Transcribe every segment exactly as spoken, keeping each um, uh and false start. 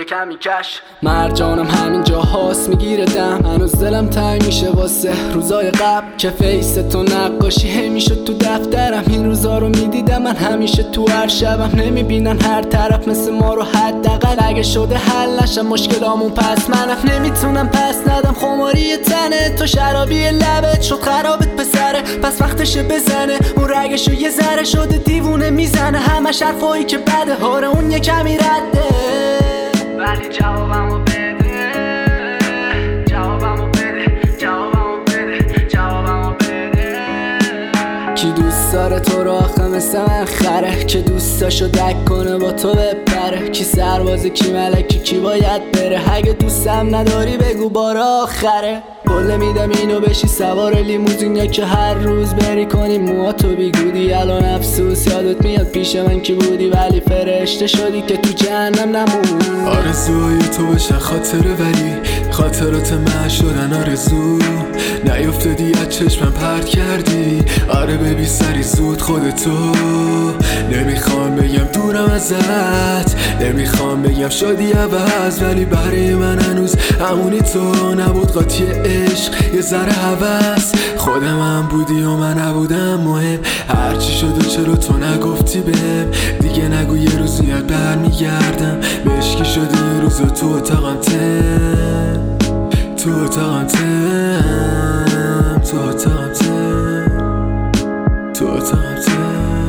یه کمی کش. مرجانم همینجا هاست میگیره دم، هنوز دلم تنگ میشه واسه روزای قبل که فیس تو نقاشی هی میشد تو دفترم. این روزا رو میدیدم من همیشه تو هر شبم، نمیبینن هر طرف مثل ما رو حداقل. اگه شده حل نشم مشکلامون پس منم نمیتونم پس ندم. خماری تنه تو شرابی لبت شد خرابت پسره، پس وقتشه بزنه اون رگشو یه ذره شده دیوونه میزنه. همش حرفایی که بده هاره اون یه کمی رده، ولی جوابمو بده جوابمو بده جوابمو بده جوابمو بده. کی دوست داره تو رو آخه مثل من خره، که دوستاشو دک کنه با تو بپره. کی سربازه کی ملکی کی باید بره، اگه دوستم نداری بگو بار آخره. کله میدم اینو بشی سوار لیموزین، یا که هر روز بری کنی موهاتو بیگودی. الان افسوس یادت میاد پیش من کی بودی، ولی فرشته شدی که تو جهنم نمون. آرزوهای تو بشن خاطره ولی خاطرات من شدن آرزو. نیافتادی از چشمم پرت کردی، آره ببی سری زود خودتو. نمیخوام بگم دورم ازت، نمیخوام بگم شدی عوض، ولی برای من هنوز همونی تو. نبود قاطی عشق یه ذره هوس، خودم هم بودی و من نبودم مهم. هرچی شد و چرا تو نگفتی بهم، دیگه نگو یه روز یاد برمیگردم. مشکی شدی یه روز تو اتاقم تم، تو اتاقم تم، تو اتاقم تم، تو اتاقم تم.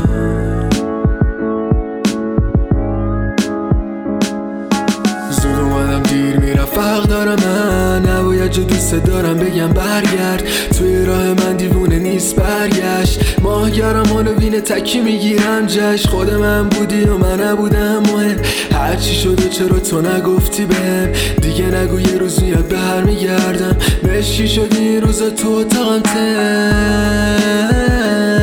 زود اومدم دیر میرم فرق دارم، من نباید جو دوست دارم بگم برگرد. توی راه من دیوونه نیست برگشت، ماهگرم حالو بینه تکی میگیرم جشن. خود من بودی و من نبودم مهم، هرچی شده چرا تو نگفتی بهم، دیگه نگو یه روز یاد برمیگردم. مشکی شدی این روزا تو اتاقم تم.